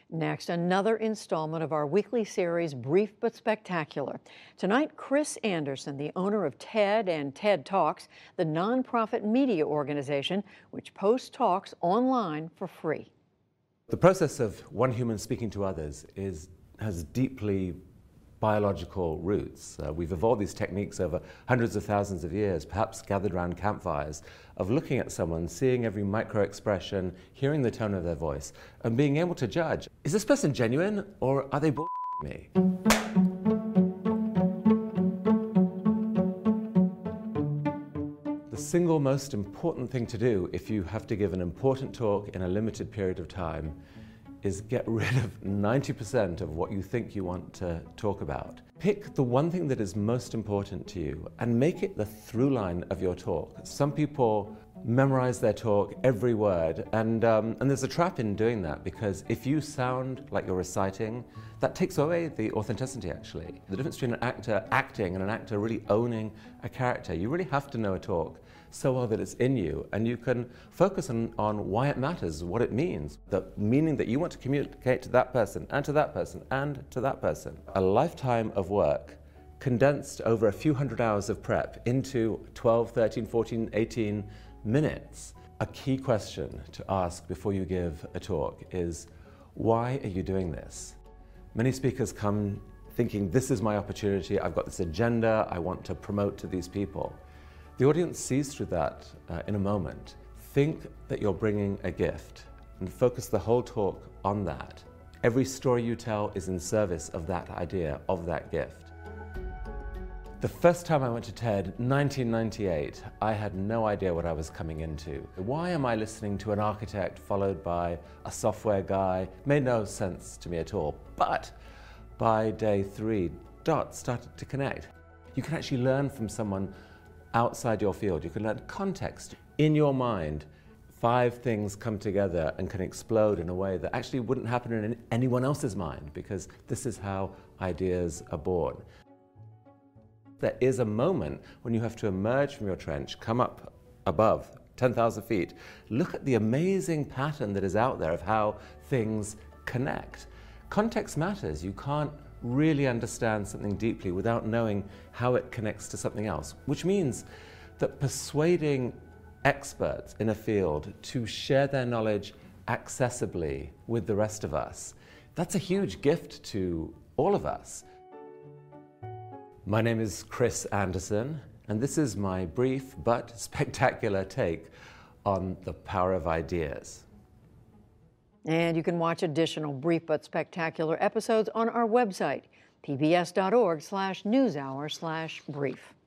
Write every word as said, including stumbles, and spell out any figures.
Next, another installment of our weekly series, Brief but Spectacular. Tonight, Chris Anderson, the owner of TED and TED Talks, the nonprofit media organization which posts talks online for free. The process of one human speaking to others is, has deeply biological roots. Uh, we've evolved these techniques over hundreds of thousands of years, perhaps gathered around campfires, of looking at someone, seeing every micro expression, hearing the tone of their voice, and being able to judge, is this person genuine or are they bullshitting me? The single most important thing to do if you have to give an important talk in a limited period of time is get rid of ninety percent of what you think you want to talk about. Pick the one thing that is most important to you and make it the through line of your talk. Some people memorize their talk, every word, and, um, and there's a trap in doing that, because if you sound like you're reciting, that takes away the authenticity, actually. The difference between an actor acting and an actor really owning a character, you really have to know a talk so well that it's in you, and you can focus on, on why it matters, what it means, the meaning that you want to communicate to that person, and to that person, and to that person. A lifetime of work condensed over a few hundred hours of prep into twelve, thirteen, fourteen, eighteen minutes. A key question to ask before you give a talk is, why are you doing this? Many speakers come thinking, this is my opportunity, I've got this agenda, I want to promote to these people. The audience sees through that uh, in a moment. Think that you're bringing a gift and focus the whole talk on that. Every story you tell is in service of that idea, of that gift. The first time I went to TED, nineteen ninety-eight, I had no idea what I was coming into. Why am I listening to an architect followed by a software guy? Made no sense to me at all. But by day three, dots started to connect. You can actually learn from someone outside your field. You can learn context. In your mind, five things come together and can explode in a way that actually wouldn't happen in anyone else's mind, because this is how ideas are born. There is a moment when you have to emerge from your trench, come up above ten thousand feet, look at the amazing pattern that is out there of how things connect. Context matters. You can't really understand something deeply without knowing how it connects to something else, which means that persuading experts in a field to share their knowledge accessibly with the rest of us, that's a huge gift to all of us. My name is Chris Anderson, and this is my brief but spectacular take on the power of ideas. And you can watch additional brief but spectacular episodes on our website, p b s dot org slash newshour slash brief.